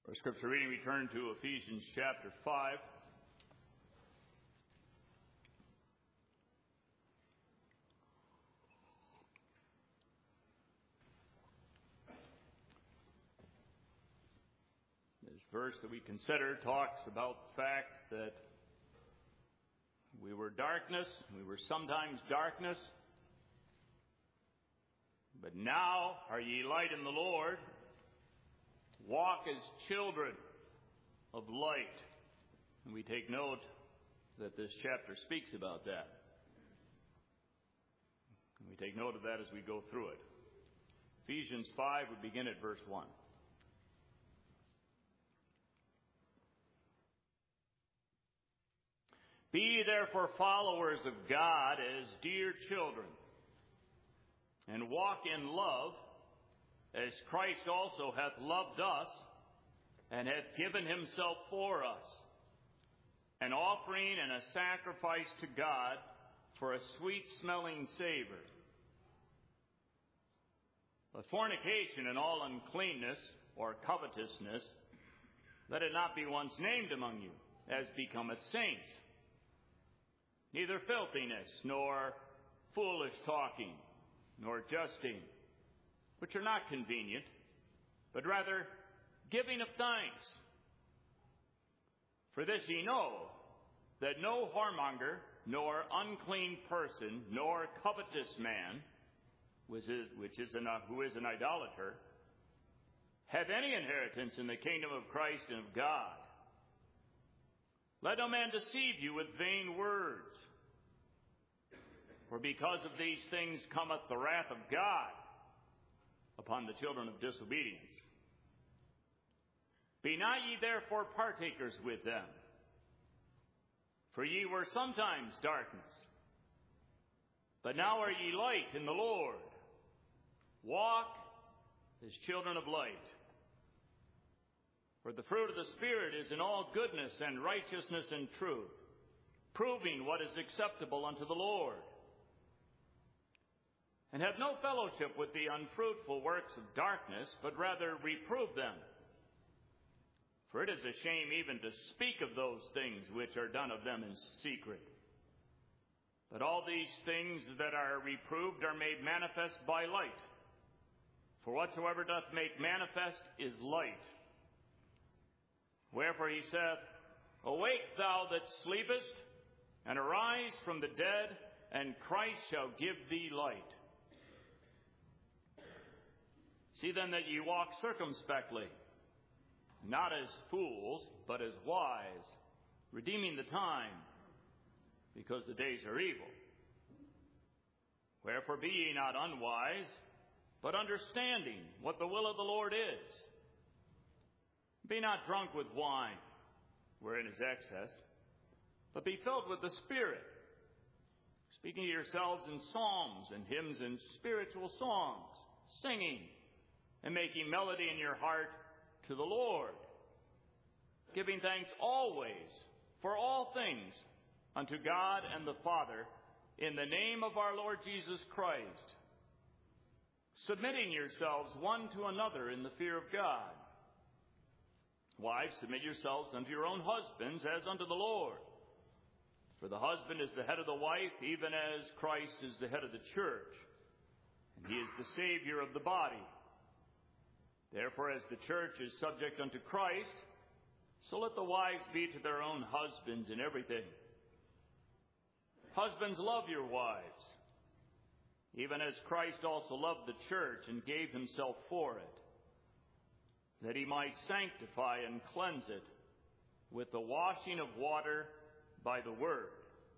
For scripture reading, we turn to Ephesians chapter 5. This verse that we consider talks about the fact that we were darkness, we were sometimes darkness, but now are ye light in the Lord. Walk as children of light. And we take note that this chapter speaks about that. And we take note of that as we go through it. Ephesians 5, we begin at verse 1. Be ye therefore followers of God as dear children, and walk in love, as Christ also hath loved us, and hath given himself for us, an offering and a sacrifice to God for a sweet-smelling savor. But fornication and all uncleanness or covetousness, let it not be once named among you, as becometh saints. Neither filthiness, nor foolish talking, nor jesting, which are not convenient, but rather giving of thanks. For this ye know, that no whoremonger, nor unclean person, nor covetous man, who is an idolater, have any inheritance in the kingdom of Christ and of God. Let no man deceive you with vain words. For because of these things cometh the wrath of God upon the children of disobedience. Be not ye therefore partakers with them. For ye were sometimes darkness, but now are ye light in the Lord. Walk as children of light. For the fruit of the Spirit is in all goodness and righteousness and truth, proving what is acceptable unto the Lord. And have no fellowship with the unfruitful works of darkness, but rather reprove them. For it is a shame even to speak of those things which are done of them in secret. But all these things that are reproved are made manifest by light. For whatsoever doth make manifest is light. Wherefore he saith, Awake thou that sleepest, and arise from the dead, and Christ shall give thee light. See then that ye walk circumspectly, not as fools, but as wise, redeeming the time, because the days are evil. Wherefore be ye not unwise, but understanding what the will of the Lord is. Be not drunk with wine, wherein is excess, but be filled with the Spirit, speaking to yourselves in psalms and hymns and spiritual songs, singing and making melody in your heart to the Lord, giving thanks always for all things unto God and the Father, in the name of our Lord Jesus Christ, submitting yourselves one to another in the fear of God. Wives, submit yourselves unto your own husbands as unto the Lord. For the husband is the head of the wife, even as Christ is the head of the church, and he is the Savior of the body. Therefore, as the church is subject unto Christ, so let the wives be to their own husbands in everything. Husbands, love your wives, even as Christ also loved the church and gave himself for it, that he might sanctify and cleanse it with the washing of water by the word,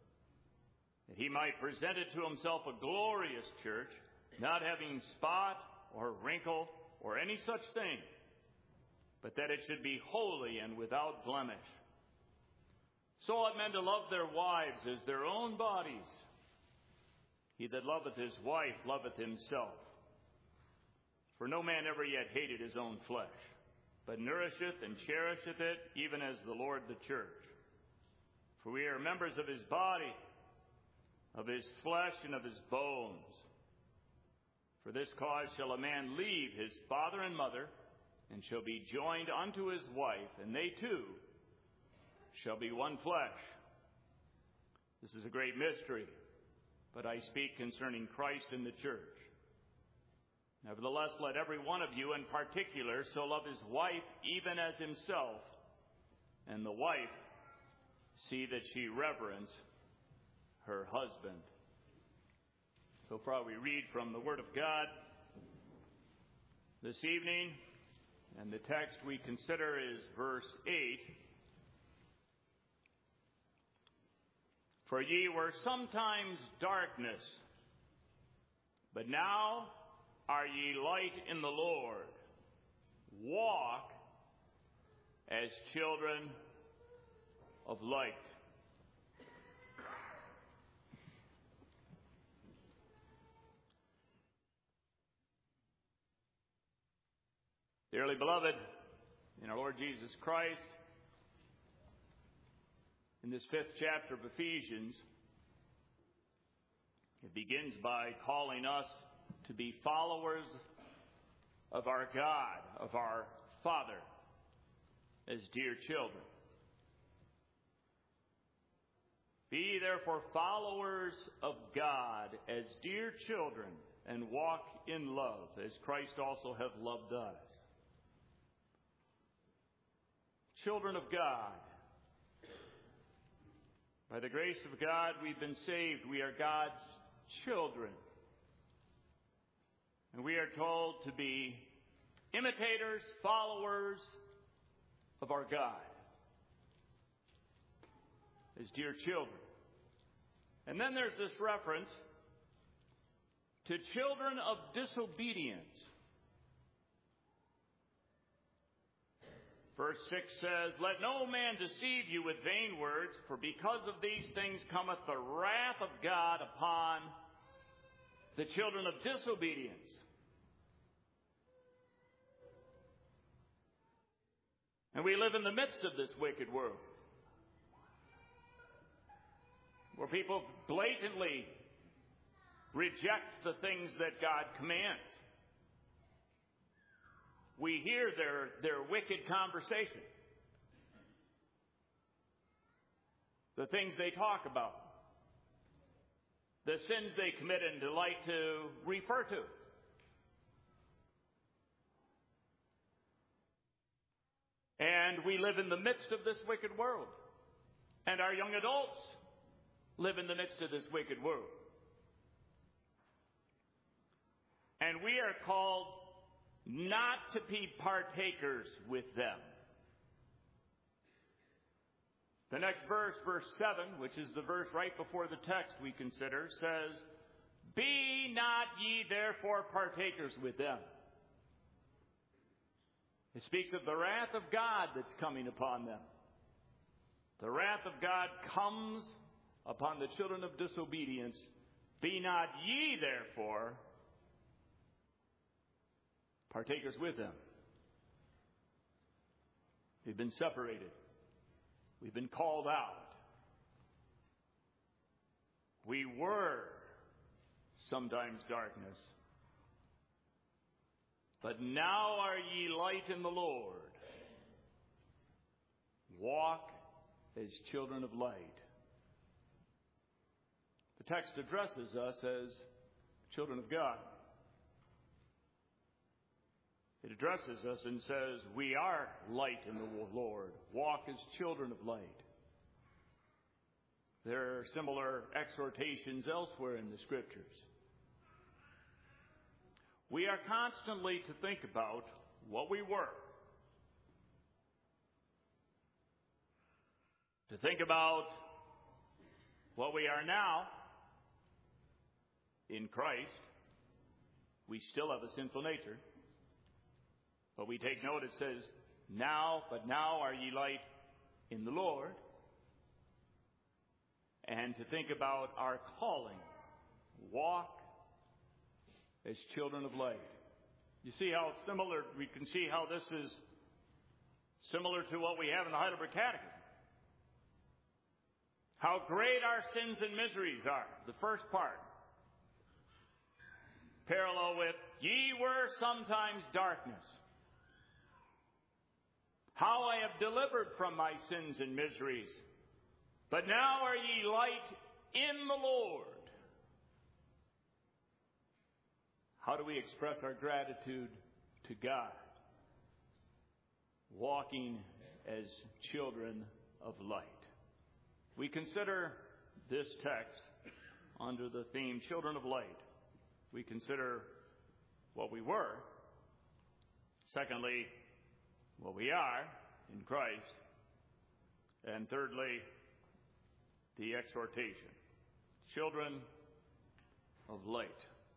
that he might present it to himself a glorious church, not having spot or wrinkle or any such thing, but that it should be holy and without blemish. So ought men to love their wives as their own bodies. He that loveth his wife loveth himself. For no man ever yet hated his own flesh, but nourisheth and cherisheth it, even as the Lord the church. For we are members of his body, of his flesh and of his bones. For this cause shall a man leave his father and mother, and shall be joined unto his wife, and they two shall be one flesh. This is a great mystery, but I speak concerning Christ and the church. Nevertheless, let every one of you in particular so love his wife even as himself, and the wife see that she reverence her husband. So far we read from the Word of God this evening, and the text we consider is verse 8. For ye were sometimes darkness, but now are ye light in the Lord. Walk as children of light. Dearly beloved, in our Lord Jesus Christ, in this 5th chapter of Ephesians, it begins by calling us to be followers of our God, of our Father, as dear children. Be ye therefore followers of God as dear children, and walk in love, as Christ also hath loved us. Children of God. By the grace of God, we've been saved. We are God's children. And we are told to be imitators, followers of our God, as dear children. And then there's this reference to children of disobedience. Verse 6 says, let no man deceive you with vain words, for because of these things cometh the wrath of God upon the children of disobedience. And we live in the midst of this wicked world, where people blatantly reject the things that God commands. We hear their wicked conversation, the things they talk about, the sins they commit and delight to refer to. And we live in the midst of this wicked world. And our young adults live in the midst of this wicked world. And we are called not to be partakers with them. The next verse, verse 7, which is the verse right before the text we consider, says, be not ye therefore partakers with them. It speaks of the wrath of God that's coming upon them. The wrath of God comes upon the children of disobedience. Be not ye therefore partakers with them. We've been separated. We've been called out. We were sometimes darkness, but now are ye light in the Lord. Walk as children of light. The text addresses us as children of God. It addresses us and says, we are light in the Lord. Walk as children of light. There are similar exhortations elsewhere in the Scriptures. We are constantly to think about what we were. To think about what we are now in Christ. We still have a sinful nature. But we take note, it says, but now are ye light in the Lord. And to think about our calling. Walk as children of light. You see how similar, we can see how this is similar to what we have in the Heidelberg Catechism. How great our sins and miseries are. The first part. Parallel with, ye were sometimes darkness. how I have delivered from my sins and miseries. But now are ye light in the Lord. How do we express our gratitude to God? Walking as children of light. We consider this text under the theme, Children of Light. We consider what we were. Secondly, what we are in Christ. And thirdly, the exhortation. Children of light.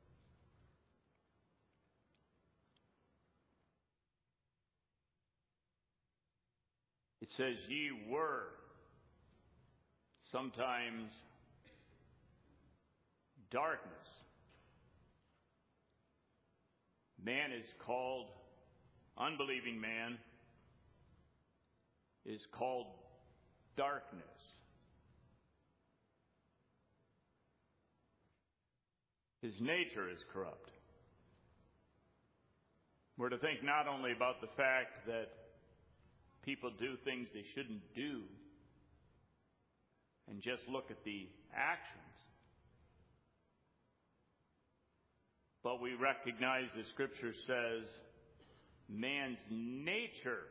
It says, ye were sometimes darkness. Man is called, unbelieving man is called darkness. His nature is corrupt. We're to think not only about the fact that people do things they shouldn't do and just look at the actions, but we recognize the Scripture says man's nature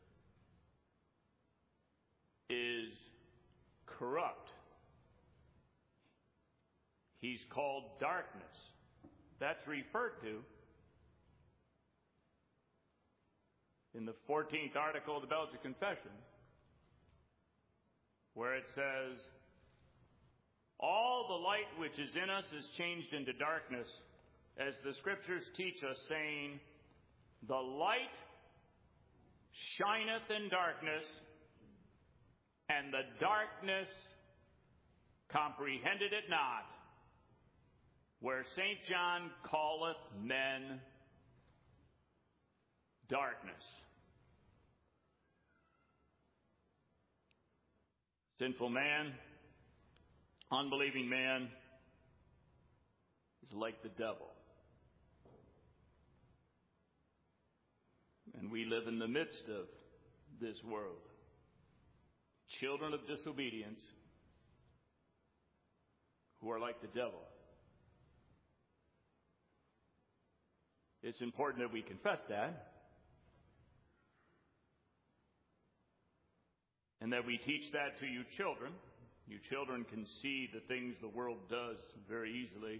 is corrupt. He's called darkness. That's referred to in the 14th article of the Belgian Confession, where it says, all the light which is in us is changed into darkness, as the Scriptures teach us, saying, the light shineth in darkness, and the darkness comprehended it not, where St. John calleth men darkness. Sinful man, unbelieving man, is like the devil. And we live in the midst of this world. Children of disobedience who are like the devil. It's important that we confess that. And that we teach that to you children. You children can see the things the world does very easily.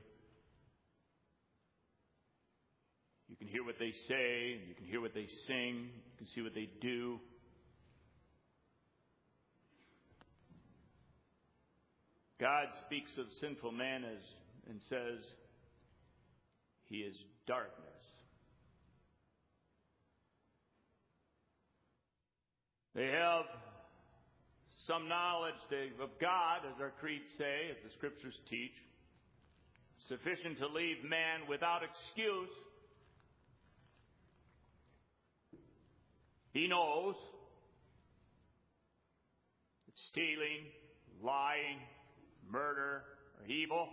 You can hear what they say, and you can hear what they sing, you can see what they do. God speaks of sinful man and says, he is darkness. They have some knowledge of God, as our creeds say, as the Scriptures teach, sufficient to leave man without excuse. He knows that stealing, lying, murder are evil.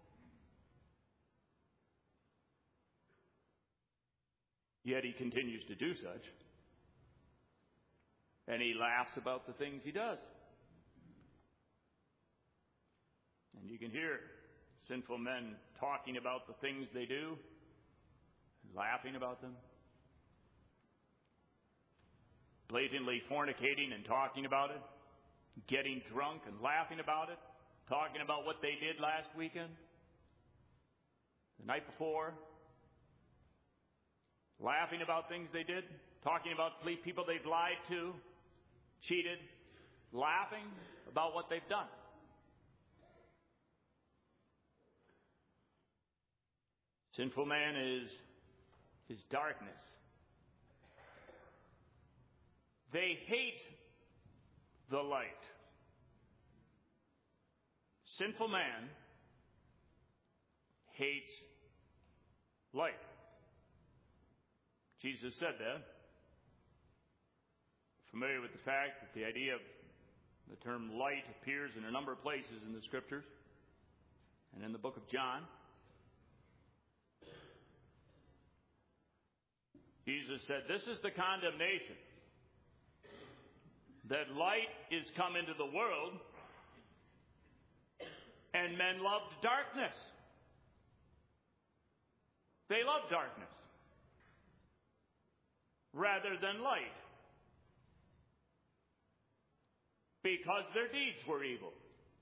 Yet he continues to do such. And he laughs about the things he does. And you can hear sinful men talking about the things they do, laughing about them, blatantly fornicating and talking about it, getting drunk and laughing about it, talking about what they did last weekend, the night before, laughing about things they did, talking about people they've lied to, cheated, laughing about what they've done. Sinful man is darkness. They hate the light. Sinful man hates light. Jesus said that. Familiar with the fact that the idea of the term light appears in a number of places in the Scriptures and in the book of John. Jesus said, this is the condemnation, that light is come into the world, and men loved darkness. They loved darkness rather than light, because their deeds were evil.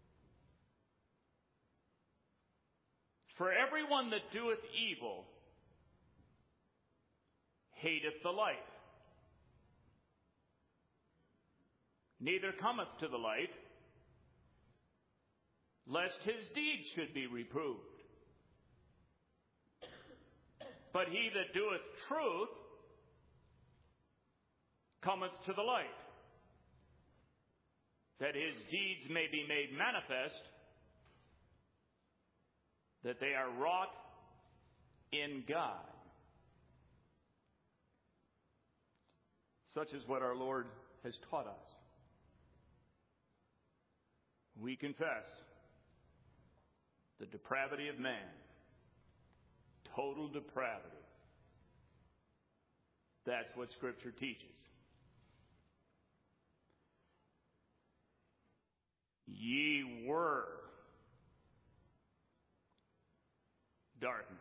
For everyone that doeth evil hateth the light, neither cometh to the light, lest his deeds should be reproved. But he that doeth truth cometh to the light, that his deeds may be made manifest, that they are wrought in God. Such is what our Lord has taught us. We confess the depravity of man, total depravity. That's what Scripture teaches. Ye were darkness.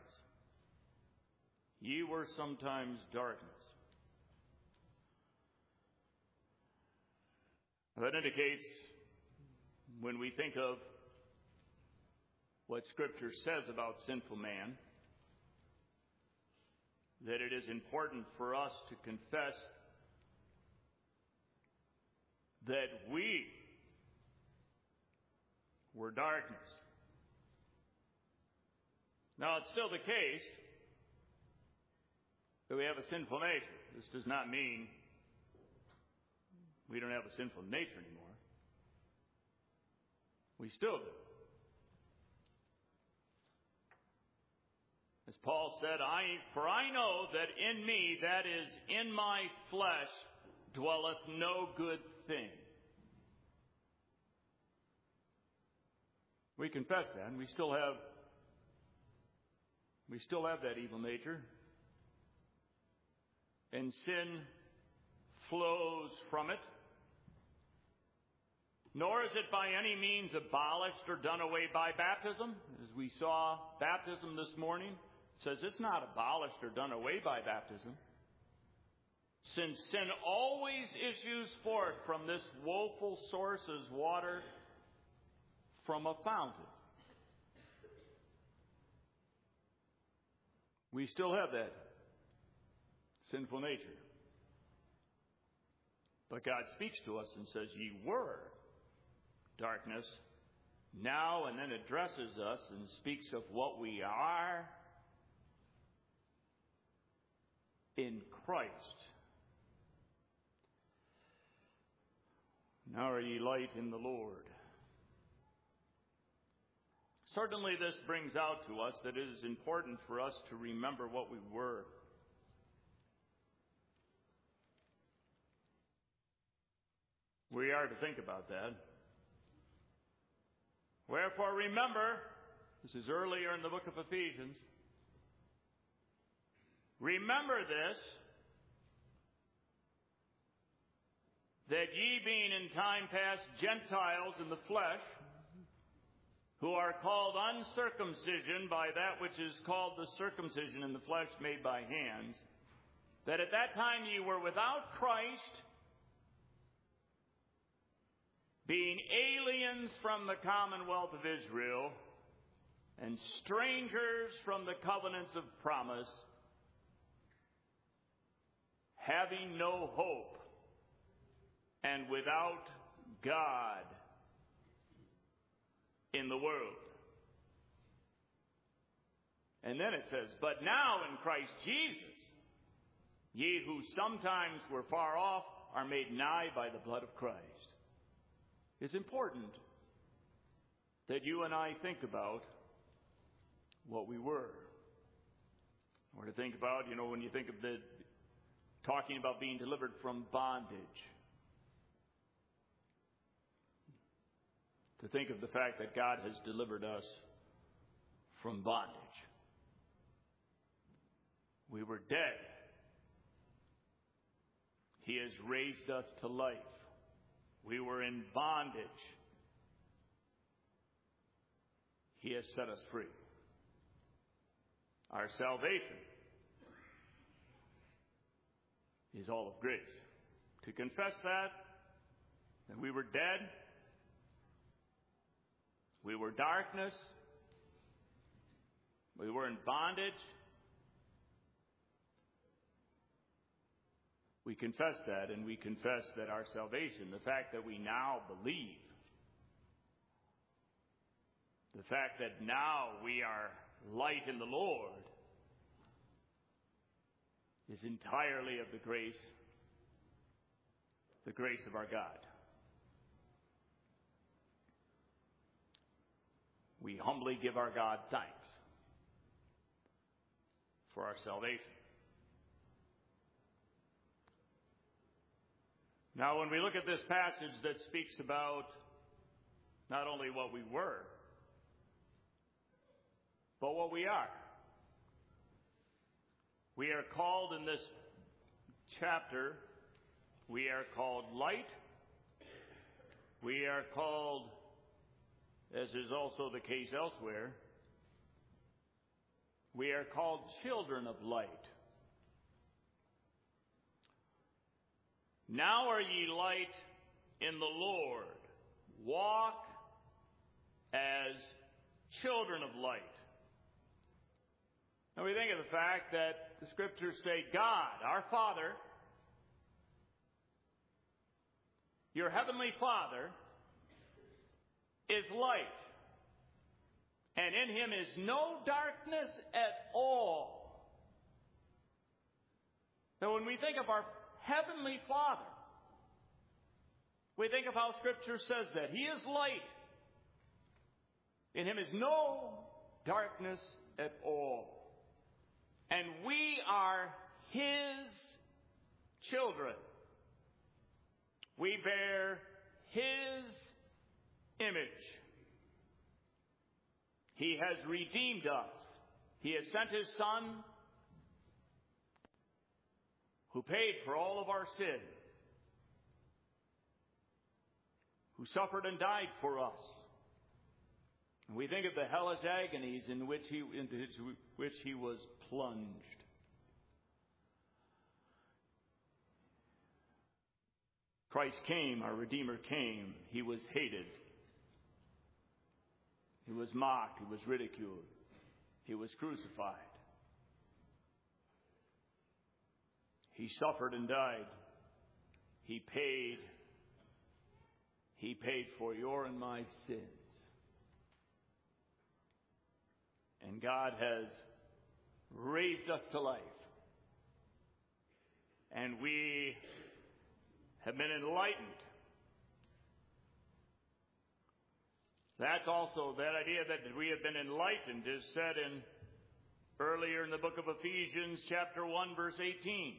Ye were sometimes darkness. That indicates, when we think of what Scripture says about sinful man, that it is important for us to confess that we were darkness. Now, it's still the case that we have a sinful nature. This does not mean we don't have a sinful nature anymore. We still do. As Paul said, For I know that in me, that is, in my flesh, dwelleth no good thing. We confess that, and we still have that evil nature. And sin flows from it. Nor is it by any means abolished or done away by baptism. As we saw baptism this morning, it says it's not abolished or done away by baptism. Since sin always issues forth from this woeful source as water from a fountain. We still have that sinful nature. But God speaks to us and says, ye were darkness, now, and then addresses us and speaks of what we are in Christ. Now are ye light in the Lord. Certainly this brings out to us that it is important for us to remember what we were. We are to think about that. Wherefore remember, this is earlier in the book of Ephesians, remember this, that ye being in time past Gentiles in the flesh, who are called uncircumcision by that which is called the circumcision in the flesh made by hands, that at that time ye were without Christ, being aliens from the commonwealth of Israel, and strangers from the covenants of promise, having no hope, and without God in the world. And then it says, but now in Christ Jesus, ye who sometimes were far off are made nigh by the blood of Christ. It's important that you and I think about what we were. Or to think about, when you think of talking about being delivered from bondage. To think of the fact that God has delivered us from bondage. We were dead. He has raised us to life. We were in bondage. He has set us free. Our salvation is all of grace. To confess that we were dead, we were darkness, we were in bondage. We confess that, and we confess that our salvation, the fact that we now believe, the fact that now we are light in the Lord, is entirely of the grace of our God. We humbly give our God thanks for our salvation. Now, when we look at this passage that speaks about not only what we were, but what we are. We are called in this chapter, we are called light. We are called, as is also the case elsewhere, we are called children of light. Now are ye light in the Lord. Walk as children of light. Now we think of the fact that the Scriptures say God, our Father, your Heavenly Father, is light. And in Him is no darkness at all. Now when we think of our Heavenly Father, we think of how Scripture says that. He is light. In Him is no darkness at all. And we are His children. We bear His image. He has redeemed us. He has sent His Son, who paid for all of our sin, who suffered and died for us. And we think of the hellish agonies into which he was plunged. Christ came, our Redeemer came. He was hated. He was mocked. He was ridiculed. He was crucified. He suffered and died. He paid for your and my sins. And God has raised us to life. And we have been enlightened. That's also, that idea that we have been enlightened is said earlier in the book of Ephesians, chapter 1, verse 18.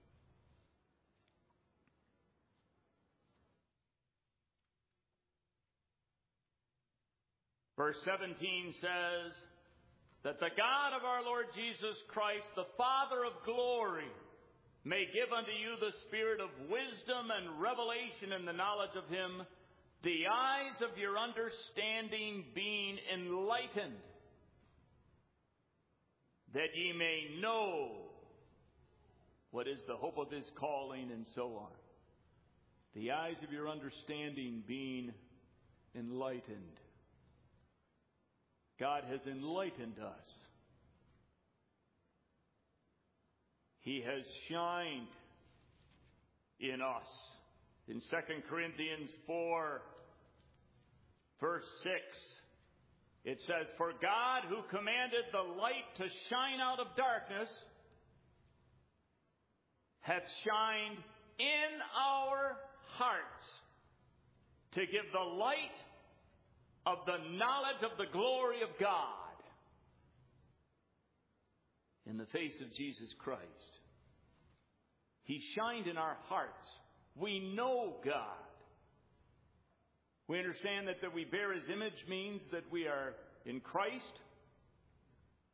Verse 17 says that the God of our Lord Jesus Christ, the Father of glory, may give unto you the spirit of wisdom and revelation in the knowledge of Him, the eyes of your understanding being enlightened, that ye may know what is the hope of His calling, and so on. The eyes of your understanding being enlightened. God has enlightened us. He has shined in us. In 2 Corinthians 4, verse 6, it says, For God, who commanded the light to shine out of darkness, hath shined in our hearts to give the light of the knowledge of the glory of God in the face of Jesus Christ. He shined in our hearts. We know God. We understand that we bear His image means that we are in Christ,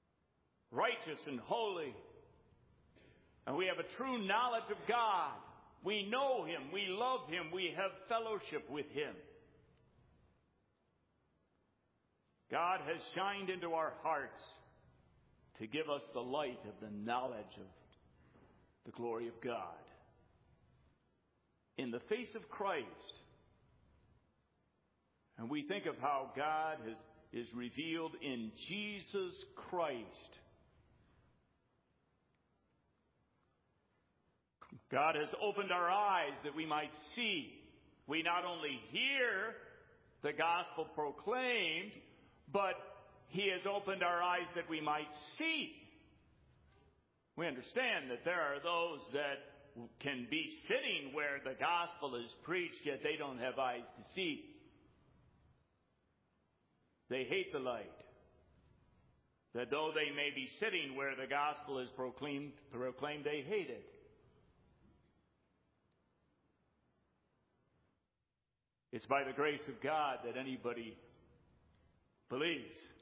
righteous and holy, and we have a true knowledge of God. We know Him. We love Him. We have fellowship with Him. God has shined into our hearts to give us the light of the knowledge of the glory of God. In the face of Christ, and we think of how God is revealed in Jesus Christ. God has opened our eyes that we might see. We not only hear the gospel proclaimed, but He has opened our eyes that we might see. We understand that there are those that can be sitting where the gospel is preached, yet they don't have eyes to see. They hate the light. That though they may be sitting where the gospel is proclaimed, they hate it. It's by the grace of God that anybody believes.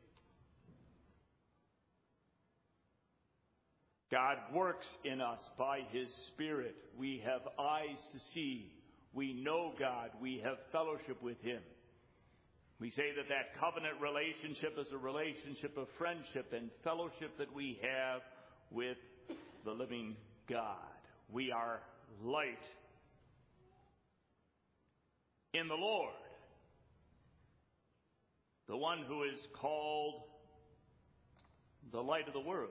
God works in us by His Spirit. We have eyes to see. We know God. We have fellowship with Him. We say that covenant relationship is a relationship of friendship and fellowship that we have with the living God. We are light in the Lord. The one who is called the light of the world.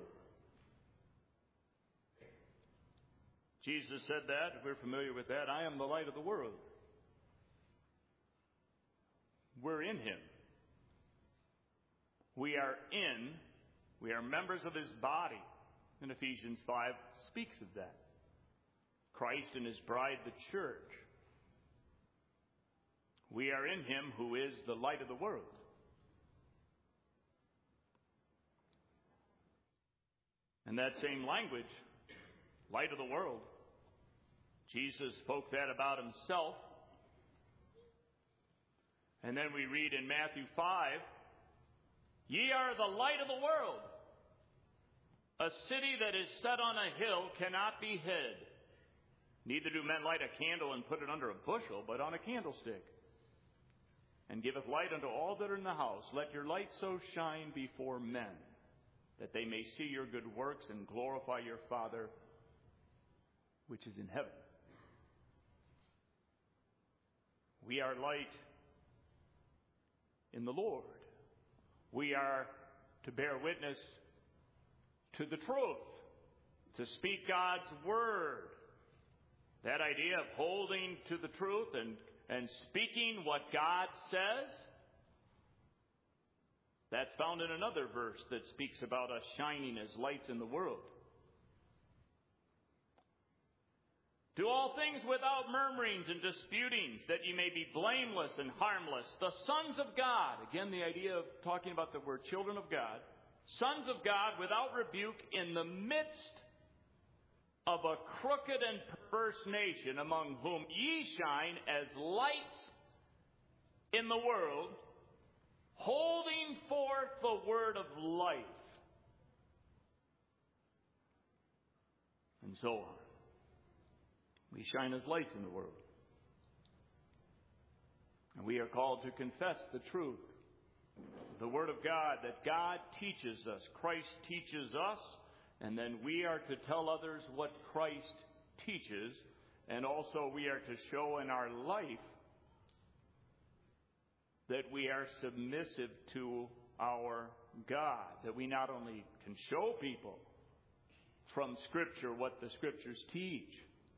Jesus said that. We're familiar with that. I am the light of the world. We're in Him. We are members of His body. And Ephesians 5 speaks of that. Christ and His bride, the church. We are in Him who is the light of the world. And that same language, light of the world, Jesus spoke that about Himself. And then we read in Matthew 5, "Ye are the light of the world. A city that is set on a hill cannot be hid. Neither do men light a candle and put it under a bushel, but on a candlestick. And giveth light unto all that are in the house. Let your light so shine before men, that they may see your good works and glorify your Father which is in heaven." We are light in the Lord. We are to bear witness to the truth, to speak God's word. That idea of holding to the truth and speaking what God says, that's found in another verse that speaks about us shining as lights in the world. "Do all things without murmurings and disputings, that ye may be blameless and harmless, the sons of God." Again, the idea of talking about that we're children of God. "Sons of God without rebuke in the midst of a crooked and perverse nation, among whom ye shine as lights in the world, holding forth the word of life." And so on. We shine as lights in the world. And we are called to confess the truth, the Word of God, that God teaches us, Christ teaches us, and then we are to tell others what Christ teaches, and also we are to show in our life that we are submissive to our God, that we not only can show people from Scripture what the Scriptures teach,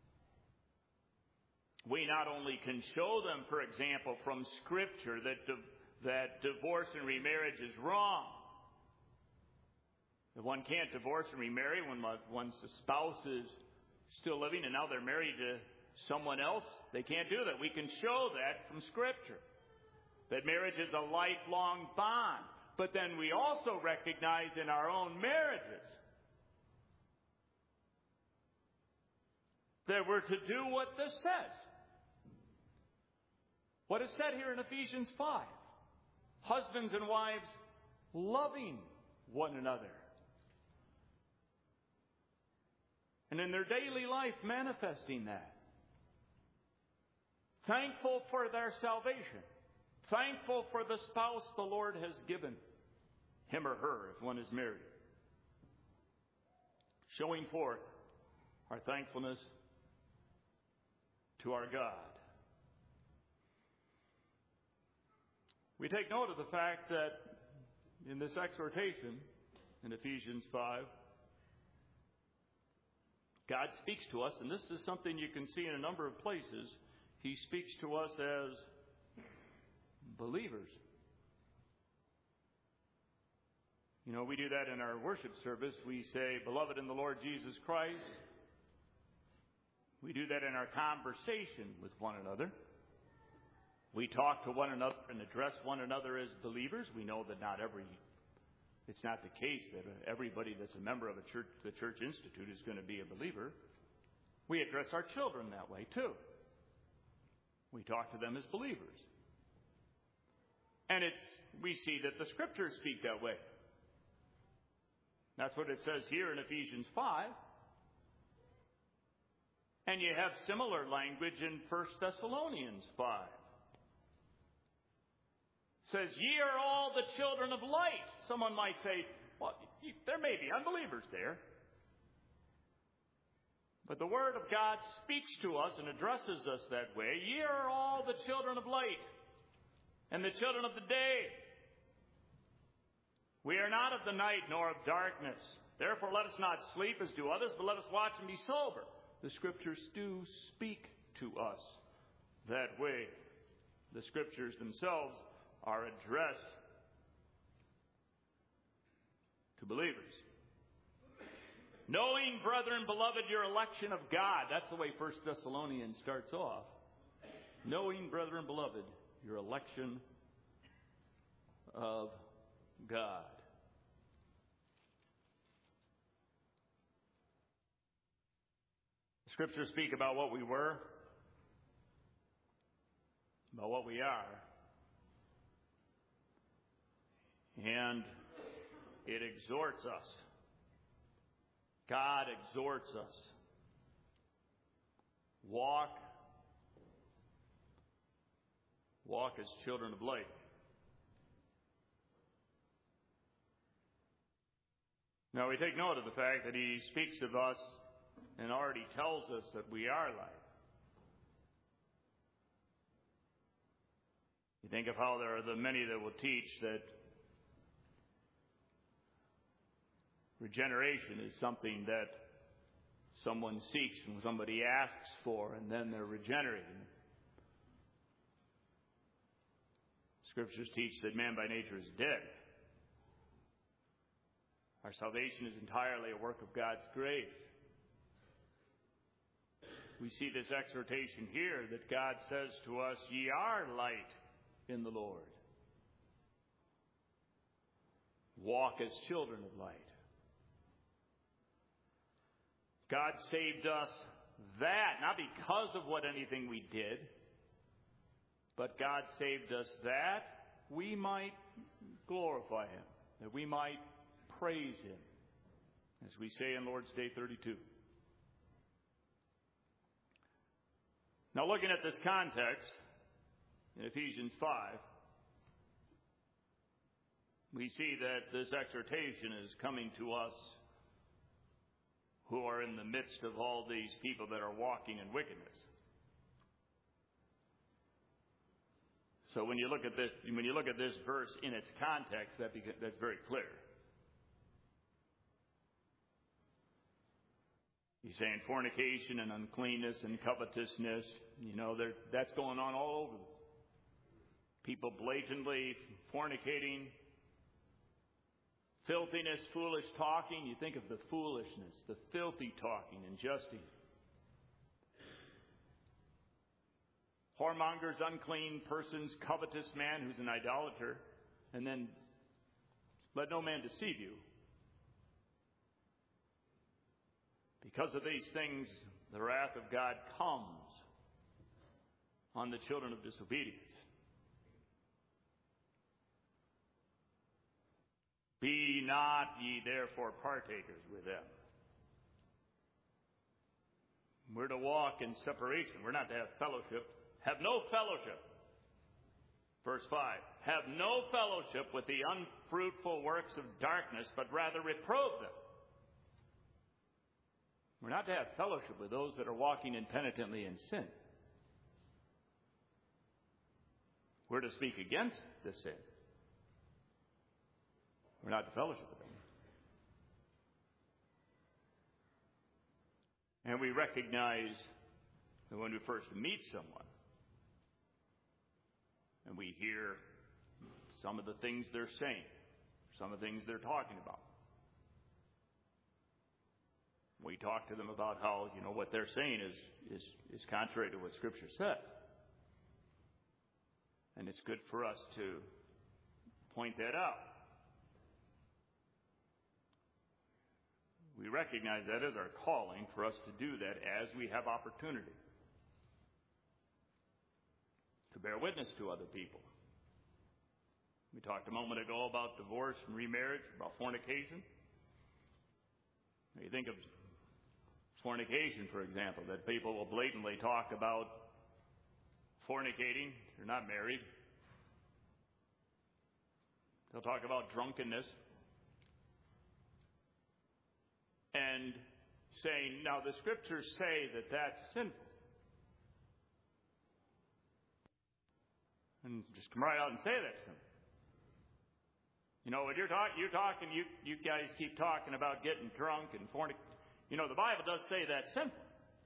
we not only can show them, for example, from Scripture that divorce and remarriage is wrong. That one can't divorce and remarry when one's spouse is still living and now they're married to someone else. They can't do that. We can show that from Scripture. That marriage is a lifelong bond. But then we also recognize in our own marriages that we're to do what this says. What is said here in Ephesians 5? Husbands and wives loving one another. And in their daily life manifesting that. thankful for their salvation, thankful for the spouse the Lord has given him or her if one is married, showing forth our thankfulness to our God. We take note of the fact that in this exhortation in Ephesians 5, God speaks to us, and this is something you can see in a number of places. He speaks to us as believers. You know, we do that in our worship service. We say, "Beloved in the Lord Jesus Christ." We do that in our conversation with one another. We talk to one another and address one another as believers. We know that it's not the case that everybody that's a member of the Church Institute is going to be a believer. We address our children that way too. We talk to them as believers. And we see that the Scriptures speak that way. That's what it says here in Ephesians 5. And you have similar language in 1 Thessalonians 5. It says, "Ye are all the children of light." Someone might say, well, there may be unbelievers there. But the Word of God speaks to us and addresses us that way. "Ye are all the children of light and the children of the day. We are not of the night nor of darkness. Therefore let us not sleep as do others, but let us watch and be sober." The Scriptures do speak to us that way. The Scriptures themselves are addressed to believers. "Knowing, brethren, beloved, your election of God." That's the way 1 Thessalonians starts off. "Knowing, brethren, beloved, your election of God." The Scriptures speak about what we were, about what we are, and it exhorts us. God exhorts us. Walk as children of light. Now we take note of the fact that he speaks of us and already tells us that we are light. You think of how there are the many that will teach that regeneration is something that someone seeks and somebody asks for, and then they're regenerated. Scriptures teach that man by nature is dead. Our salvation is entirely a work of God's grace. We see this exhortation here that God says to us, "Ye are light in the Lord. Walk as children of light." God saved us that, not because of what anything we did, but God saved us that we might glorify Him, that we might praise Him, as we say in Lord's Day 32. Now, looking at this context in Ephesians 5, we see that this exhortation is coming to us who are in the midst of all these people that are walking in wickedness. So when you look at this verse in its context, that's very clear. He's saying fornication and uncleanness and covetousness, that's going on all over. People blatantly fornicating, filthiness, foolish talking. You think of the foolishness, the filthy talking and jesting. Whoremongers, unclean persons, covetous man who's an idolater. And then, let no man deceive you. Because of these things, the wrath of God comes on the children of disobedience. Be not ye therefore partakers with them. We're to walk in separation. We're not to have fellowship Have no fellowship. Verse 5, have no fellowship with the unfruitful works of darkness, but rather reprove them. We're not to have fellowship with those that are walking impenitently in sin. We're to speak against the sin. We're not to fellowship with them. And we recognize that when we first meet someone, and we hear some of the things they're saying, some of the things they're talking about, we talk to them about how, what they're saying is contrary to what Scripture says. And it's good for us to point that out. We recognize that as our calling for us to do that as we have opportunity. To bear witness to other people. We talked a moment ago about divorce and remarriage, about fornication. You think of fornication, for example, that people will blatantly talk about fornicating. They're not married. They'll talk about drunkenness. And saying, now the Scriptures say that that's sinful. And just come right out and say that's sinful. When you're talking, you guys keep talking about getting drunk and fornicating. The Bible does say that's sinful.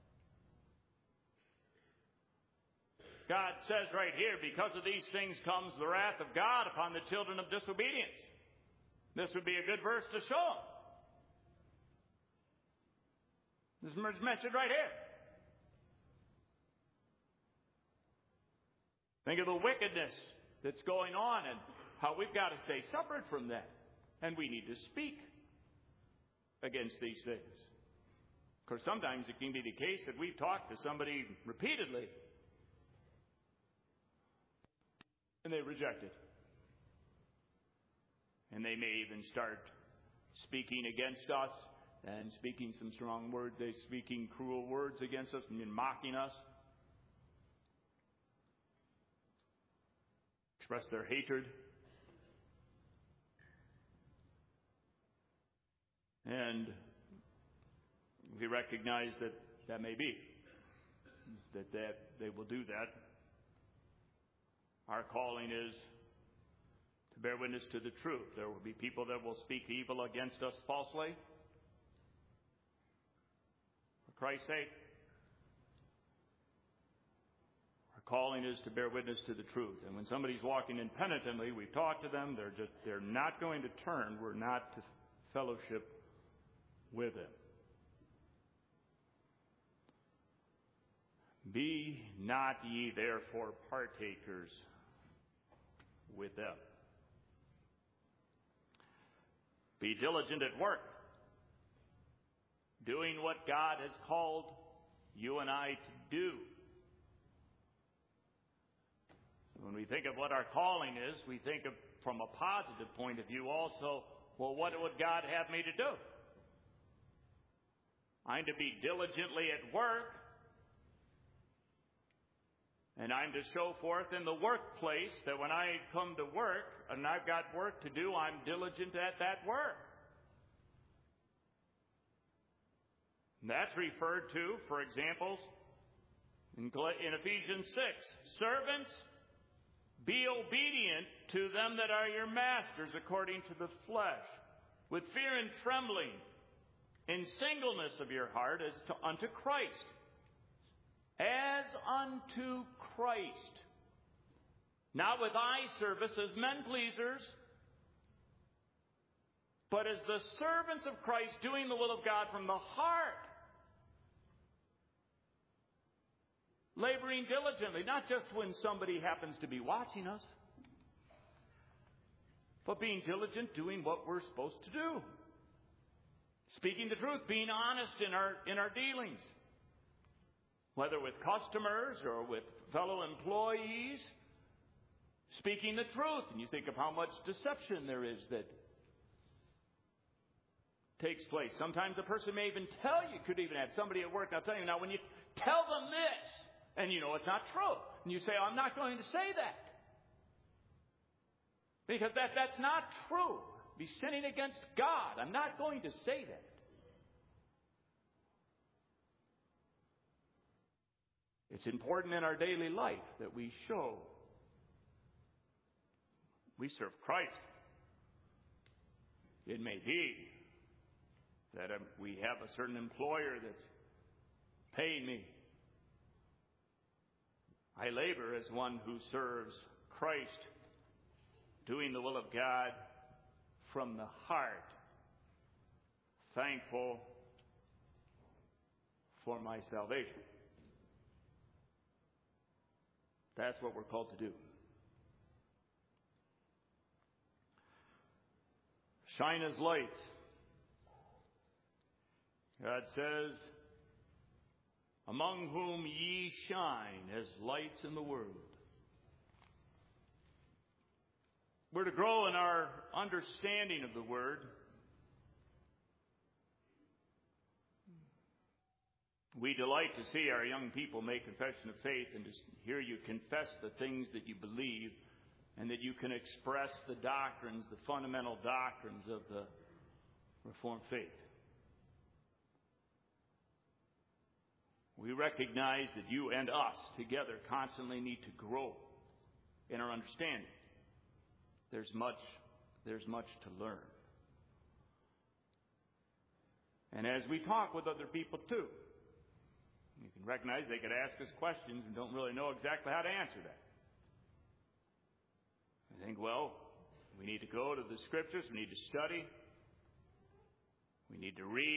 God says right here, because of these things comes the wrath of God upon the children of disobedience. This would be a good verse to show them. This is mentioned right here. Think of the wickedness that's going on and how we've got to stay separate from that. And we need to speak against these things. Of course, sometimes it can be the case that we've talked to somebody repeatedly and they reject it. And they may even start speaking against us and speaking some strong words. They're speaking cruel words against us and mocking us. Express their hatred. And we recognize that may be. That they will do that. Our calling is to bear witness to the truth. There will be people that will speak evil against us falsely. For Christ's sake. Our calling is to bear witness to the truth. And when somebody's walking impenitently, we talk to them, they're not going to turn. We're not to fellowship with them. Be not ye therefore partakers with them. Be diligent at work, doing what God has called you and I to do. When we think of what our calling is, we think of from a positive point of view also, well, what would God have me to do? I'm to be diligently at work. And I'm to show forth in the workplace that when I come to work and I've got work to do, I'm diligent at that work. And that's referred to, for example, in Ephesians 6. Servants, be obedient to them that are your masters according to the flesh, with fear and trembling, in singleness of your heart as unto Christ. As unto Christ, not with eye service as men pleasers, but as the servants of Christ, doing the will of God from the heart, laboring diligently, not just when somebody happens to be watching us, but being diligent, doing what we're supposed to do, speaking the truth, being honest in our dealings. Whether with customers or with fellow employees, speaking the truth. And you think of how much deception there is that takes place. Sometimes a person may even tell you, could even have somebody at work, I'll tell you now, when you tell them this, and you know it's not true. And you say, I'm not going to say that. Because that's not true. Be sinning against God. I'm not going to say that. It's important in our daily life that we show we serve Christ. It may be that we have a certain employer that's paying me. I labor as one who serves Christ, doing the will of God from the heart, thankful for my salvation. That's what we're called to do. Shine as lights. God says, among whom ye shine as lights in the world. We're to grow in our understanding of the Word. We delight to see our young people make confession of faith and to hear you confess the things that you believe and that you can express the doctrines, the fundamental doctrines of the Reformed faith. We recognize that you and us together constantly need to grow in our understanding. There's much to learn. And as we talk with other people too, you can recognize they could ask us questions and don't really know exactly how to answer that. I think, well, we need to go to the Scriptures, we need to study, we need to read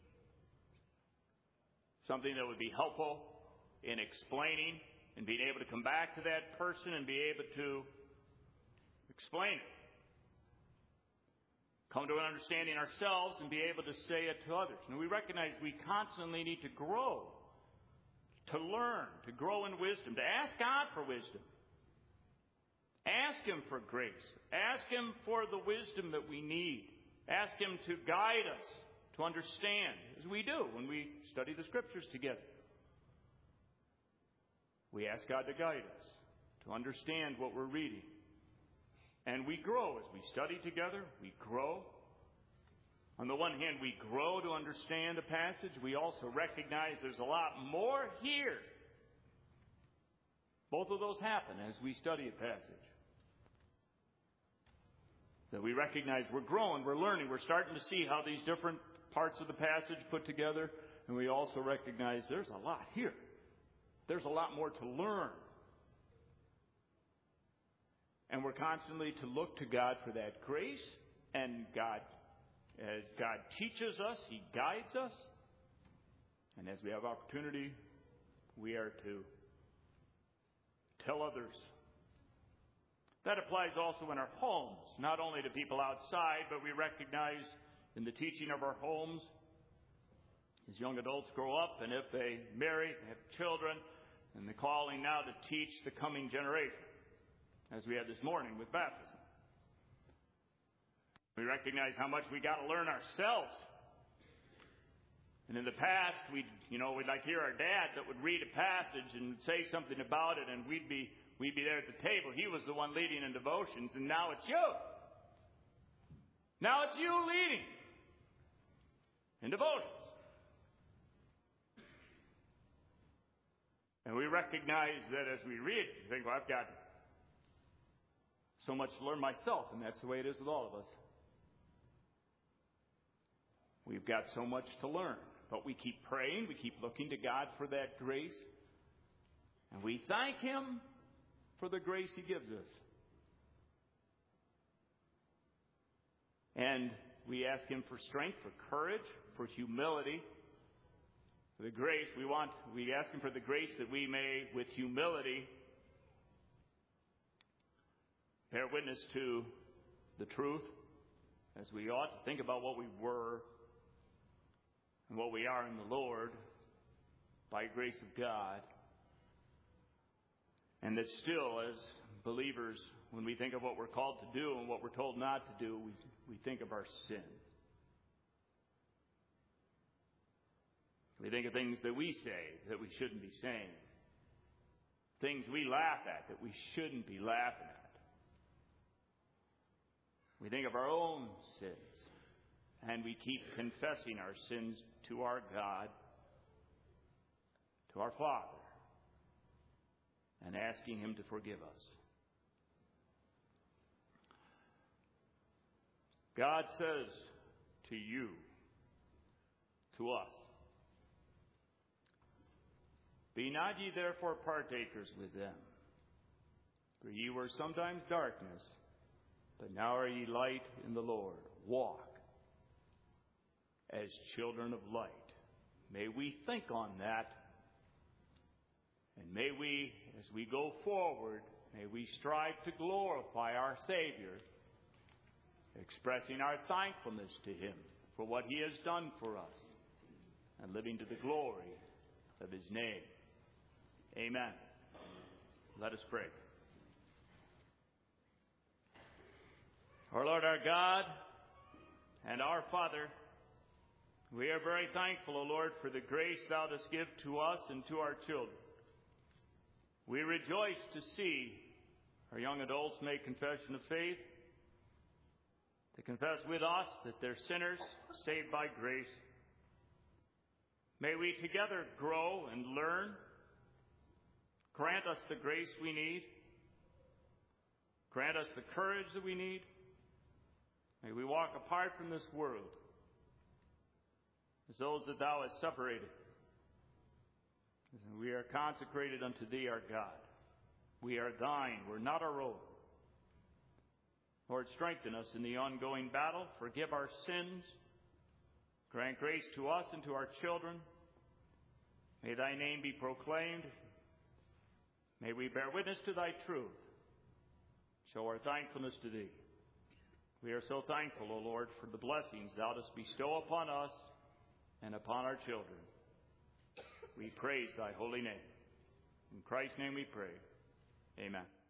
something that would be helpful in explaining and being able to come back to that person and be able to explain it. Come to an understanding ourselves and be able to say it to others. And we recognize we constantly need to grow, to learn, to grow in wisdom, to ask God for wisdom. Ask Him for grace. Ask Him for the wisdom that we need. Ask Him to guide us, to understand, as we do when we study the Scriptures together. We ask God to guide us, to understand what we're reading. And we grow as we study together. We grow. On the one hand, we grow to understand a passage. We also recognize there's a lot more here. Both of those happen as we study a passage. That we recognize we're growing, we're learning, we're starting to see how these different parts of the passage put together. And we also recognize there's a lot here. There's a lot more to learn. And we're constantly to look to God for that grace. And God, as God teaches us, He guides us. And as we have opportunity, we are to tell others. That applies also in our homes, not only to people outside, but we recognize in the teaching of our homes, as young adults grow up, and if they marry, they have children, and the calling now to teach the coming generation, as we had this morning with baptism. We recognize how much we got to learn ourselves. And in the past, we'd like hear our dad that would read a passage and say something about it, and we'd be there at the table. He was the one leading in devotions, and now it's you. Now it's you leading in devotions. And we recognize that as we read, you think, well, I've got so much to learn myself, and that's the way it is with all of us. We've got so much to learn, but we keep praying, we keep looking to God for that grace, and we thank Him for the grace He gives us. And we ask Him for strength, for courage, for humility, for the grace we ask Him for the grace that we may, with humility, bear witness to the truth, as we ought to think about what we were and what we are in the Lord by grace of God. And that still, as believers, when we think of what we're called to do and what we're told not to do, we think of our sin. We think of things that we say that we shouldn't be saying. things we laugh at that we shouldn't be laughing at. We think of our own sins, and we keep confessing our sins to our God, to our Father, and asking Him to forgive us. God says to you, to us, "Be not ye therefore partakers with them. For ye were sometimes darkness, but now are ye light in the Lord. Walk as children of light." May we think on that. And may we, as we go forward, may we strive to glorify our Savior, expressing our thankfulness to Him for what He has done for us, and living to the glory of His name. Amen. Let us pray. Our Lord, our God, and our Father, we are very thankful, O Lord, for the grace Thou dost give to us and to our children. We rejoice to see our young adults make confession of faith, to confess with us that they're sinners saved by grace. May we together grow and learn. Grant us the grace we need. Grant us the courage that we need. May we walk apart from this world as those that Thou hast separated. We are consecrated unto Thee, our God. We are Thine. We're not our own. Lord, strengthen us in the ongoing battle. Forgive our sins. Grant grace to us and to our children. May Thy name be proclaimed. May we bear witness to Thy truth. Show our thankfulness to Thee. We are so thankful, O Lord, for the blessings Thou dost bestow upon us and upon our children. We praise Thy holy name. In Christ's name we pray. Amen.